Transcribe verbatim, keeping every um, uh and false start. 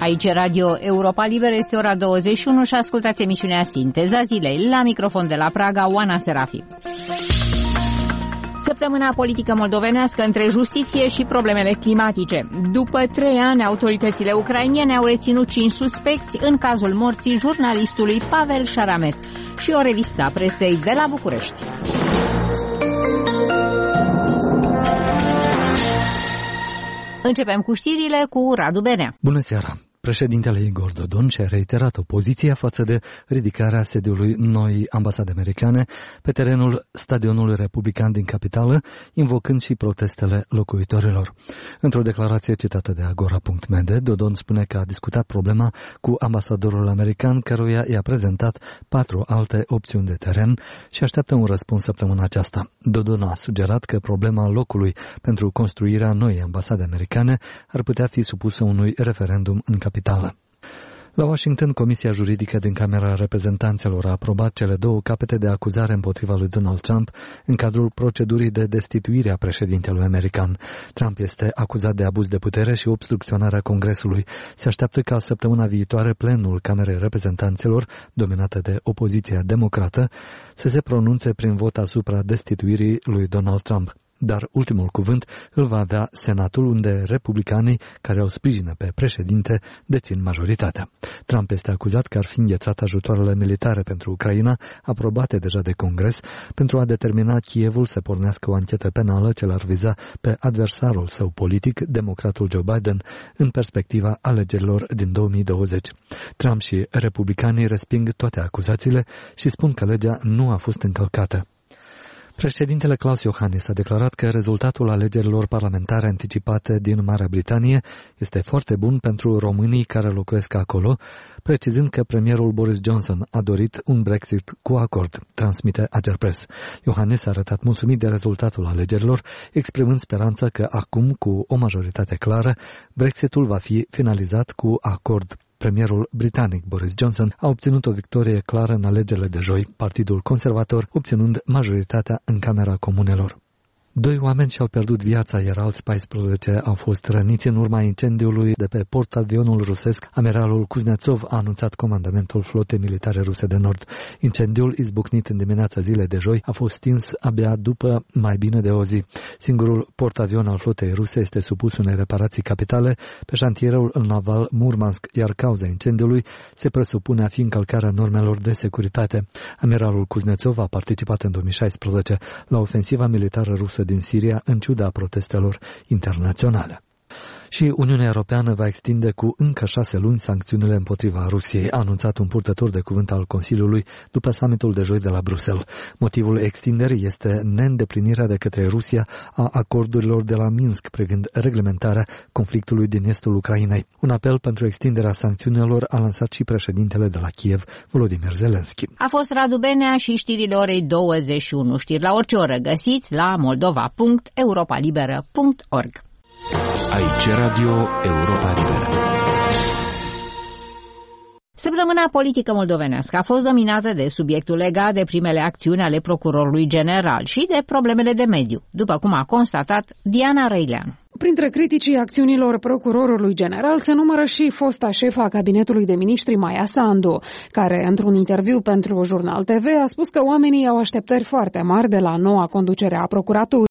Aici Radio Europa Liberă, este ora douăzeci și unu și ascultați emisiunea Sinteza Zilei. La microfon de la Praga, Oana Serafi. Săptămâna politică moldovenească între justiție și problemele climatice. După trei ani, autoritățile ucrainene au reținut cinci suspecți în cazul morții jurnalistului Pavel Sharamet. Și o revistă a presei de la București. Începem cu știrile cu Radu Benea. Bună seara! Președintele Igor Dodon și-a reiterat opoziția față de ridicarea sediului noii ambasade americane pe terenul Stadionului Republican din capitală, invocând și protestele locuitorilor. Într-o declarație citată de Agora punct m d, Dodon spune că a discutat problema cu ambasadorul american, căruia i-a prezentat patru alte opțiuni de teren și așteaptă un răspuns săptămâna aceasta. Dodon a sugerat că problema locului pentru construirea noii ambasade americane ar putea fi supusă unui referendum în capitală. La Washington, Comisia Juridică din Camera Reprezentanților a aprobat cele două capete de acuzare împotriva lui Donald Trump în cadrul procedurii de destituire a președintelui american. Trump este acuzat de abuz de putere și obstrucționarea Congresului. Se așteaptă ca săptămâna viitoare plenul Camerei Reprezentanților, dominată de opoziția democrată, să se pronunțe prin vot asupra destituirii lui Donald Trump. Dar ultimul cuvânt îl va avea Senatul, unde republicanii care îl sprijină pe președinte dețin majoritatea. Trump este acuzat că ar fi înghețat ajutoarele militare pentru Ucraina, aprobate deja de Congres, pentru a determina Kievul să pornească o anchetă penală ce l-ar viza pe adversarul său politic, democratul Joe Biden, în perspectiva alegerilor din două mii douăzeci. Trump și republicanii resping toate acuzațiile și spun că legea nu a fost încălcată. Președintele Klaus Iohannis a declarat că rezultatul alegerilor parlamentare anticipate din Marea Britanie este foarte bun pentru românii care locuiesc acolo, precizând că premierul Boris Johnson a dorit un Brexit cu acord, transmite Agerpress. Iohannis a arătat mulțumit de rezultatul alegerilor, exprimând speranța că acum, cu o majoritate clară, Brexitul va fi finalizat cu acord. Premierul britanic Boris Johnson a obținut o victorie clară în alegerile de joi, Partidul Conservator obținând majoritatea în Camera Comunelor. Doi oameni și-au pierdut viața, iar alți paisprezece au fost răniți în urma incendiului de pe portavionul rusesc. Amiralul Kuznetsov a anunțat comandamentul flotei militare ruse de nord. Incendiul, izbucnit în dimineața zilei de joi, a fost stins abia după mai bine de o zi. Singurul portavion al flotei ruse este supus unei reparații capitale pe șantierul naval Murmansk, iar cauza incendiului se presupune a fi încălcarea normelor de securitate. Amiralul Kuznetsov a participat în două mii șaisprezece la ofensiva militară rusă din Siria, în ciuda protestelor internaționale. Și Uniunea Europeană va extinde cu încă șase luni sancțiunile împotriva Rusiei, a anunțat un purtător de cuvânt al Consiliului după summitul de joi de la Bruxelles. Motivul extinderii este neîndeplinirea de către Rusia a acordurilor de la Minsk privind reglementarea conflictului din estul Ucrainei. Un apel pentru extinderea sancțiunilor a lansat și președintele de la Kiev, Volodymyr Zelensky. A fost Radu Benea și știrile orei douăzeci și unu. Știri la orice oră găsiți la moldova punct europa liberă punct org. Aici Radio Europa Liberă. Săptămâna politică moldovenească a fost dominată de subiectul legat de primele acțiuni ale procurorului general și de problemele de mediu, după cum a constatat Diana Răileanu. Printre criticii acțiunilor procurorului general se numără și fosta șefa a cabinetului de miniștri Maia Sandu, care, într-un interviu pentru Jurnal T V, a spus că oamenii au așteptări foarte mari de la noua conducere a procuraturii.